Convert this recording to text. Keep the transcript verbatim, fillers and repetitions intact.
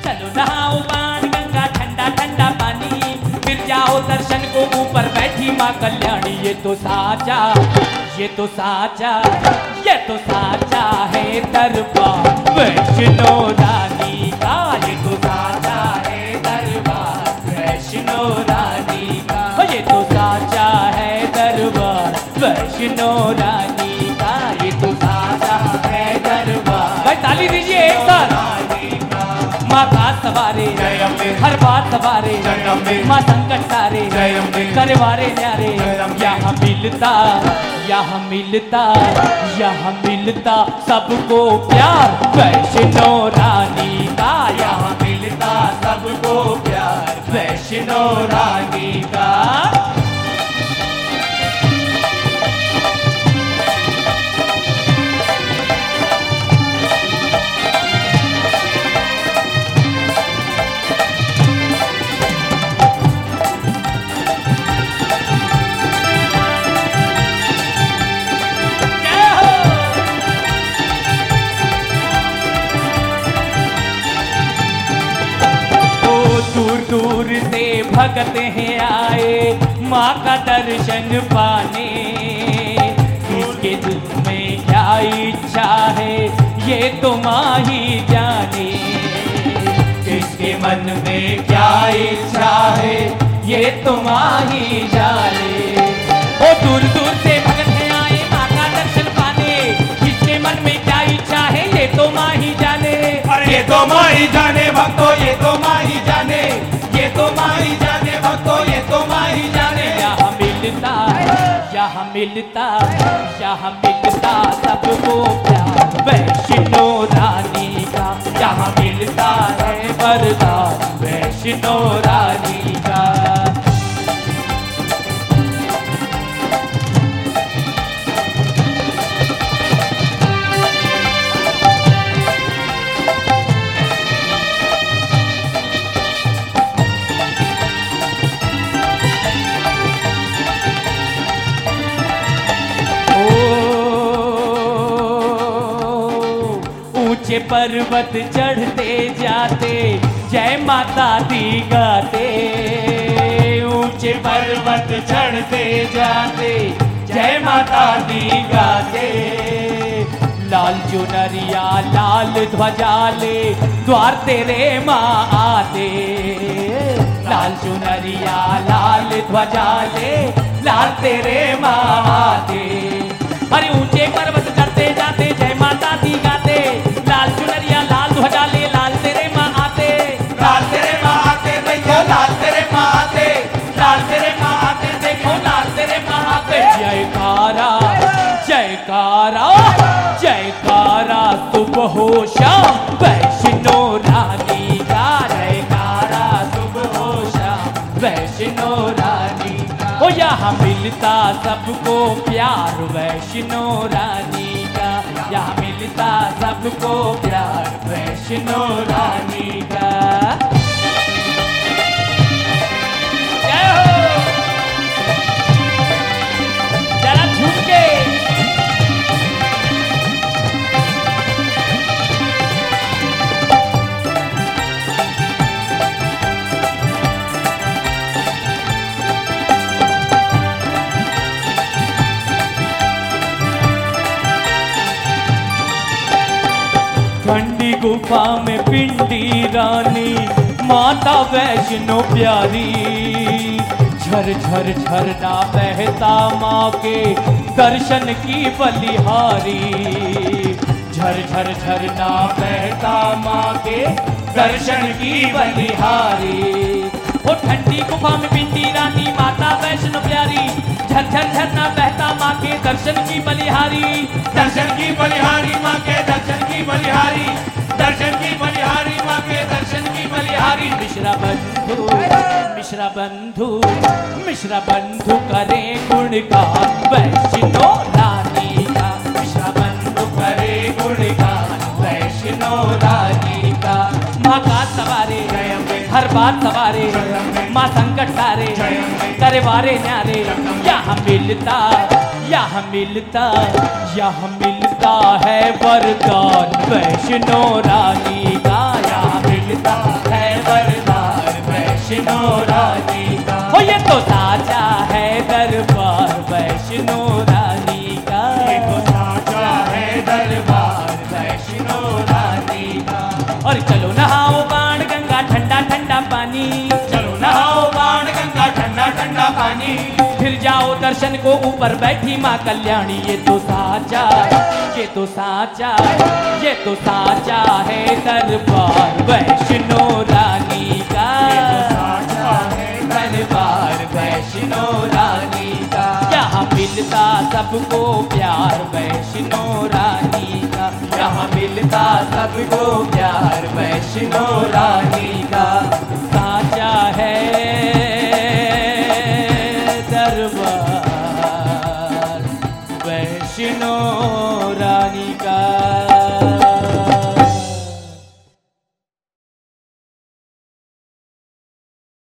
चलो नहाओ बाण गंगा ठंडा ठंडा पानी, फिर जाओ दर्शन को ऊपर बैठी माँ कल्याणी। ये तो साचा, ये तो साचा, ये तो साचा है दरबार वैष्णो रानी का। ये तो साचा है दरबार वैष्णो रानी का। ये तो साचा है दरबार वैष्णो रानी का। ये तो साचा है दरबार। भाई ताली दीजिए एक साथ। माँ का सवारे हर बात सवारे, माँ संकट सारे करवारे न्यारे। यहाँ मिलता, यहाँ मिलता, यहाँ मिलता सबको प्यार वैष्णो रानी का। यहाँ मिलता सबको प्यार वैष्णो रानी का। दूर से भगत हैं आए माँ का दर्शन पाने। किसके दिल में क्या इच्छा है ये तो माँ ही जाने। किसके मन में क्या इच्छा है ये तो माँ ही जाने। वो दूर दूर से भगत हैं आए माँ का दर्शन पाने। किसके मन में क्या इच्छा है ये तो माँ ही जाने। अरे ये तो माँ ही जाने भक्तों, ये तो माँ ही जाने, ये तो माँ ही जाने भक्तों, ये तो माँ ही जाने। यहाँ मिलता, यहाँ मिलता, यहाँ मिलता सबको प्यार वैष्णो रानी का। यहाँ मिलता है वरदान वैष्णो रानी का। ऊंचे पर्वत चढ़ते जाते जय माता दी गाते। ऊंचे पर्वत चढ़ते जाते जय माता दी गाते। लाल चुनरिया लाल ध्वजा ले द्वार तेरे माँ आते। लाल चुनरिया लाल ध्वजा ले लाल तेरे माँ आते। अरे ऊंचे पर्वत चढ़ते जाते जय माता दी गाते। लाल चुनरिया लाल ध्वजा ले लाल तेरे माँ आते। लाल तेरे माँ आते देखो, लाल तेरे माँ आते, लाल तेरे माँ आते देखो, लाल तेरे माँ आते। जयकारा जयकारा जयकारा सुबह हो शाम वैष्णो रानी का। जयकारा सुबह हो शाम वैष्णो रानी का। ओ यहाँ मिलता सबको प्यार वैष्णो रानी का। यहाँ मिलता सबको प्यार वैष्णो रानी का। जय हो। जरा झुक के ठंडी गुफा में पिंडी रानी माता वैष्णो प्यारी। झर झर झरना बहता माँ के दर्शन की बलिहारी। झर झर झरना बहता माँ के दर्शन की बलिहारी। वो ठंडी गुफा में पिंडी रानी माता वैष्णो प्यारी। झर झर झरना बहता माँ के दर्शन की बलिहारी। दर्शन की बलिहारी माँ के दर्शन की बलिहारी, दर्शन की बलिहारी माँ के दर्शन की बलिहारी। मिश्रा बंधु मिश्रा बंधु मिश्रा बंधु करे गुणगान वैष्णो रानी का। मिश्रा बंधु करे गुणगान वैष्णो रानी का। माँ का सवारे हर बात सवारे, माँ संकट सारे करे वारे न्यारे। यहाँ मिलता यहाँ मिलता यहाँ मिलता है वरदान वैष्णो रानी का। यहाँ मिलता रानी का। और चलो नहाओ बाण गंगा ठंडा ठंडा पानी, चलो नहाओ बाण गंगा ठंडा ठंडा पानी, फिर जाओ दर्शन को ऊपर बैठी माँ कल्याणी। ये तो साचा, ये तो साचा, ये तो साचा है दरबार वैष्णो रानी का, साचा है दरबार वैष्णो रानी का। यहाँ मिलता सबको प्यार वैष्णो रानी का, यहाँ मिलता सबको प्यार वैष्णो रानी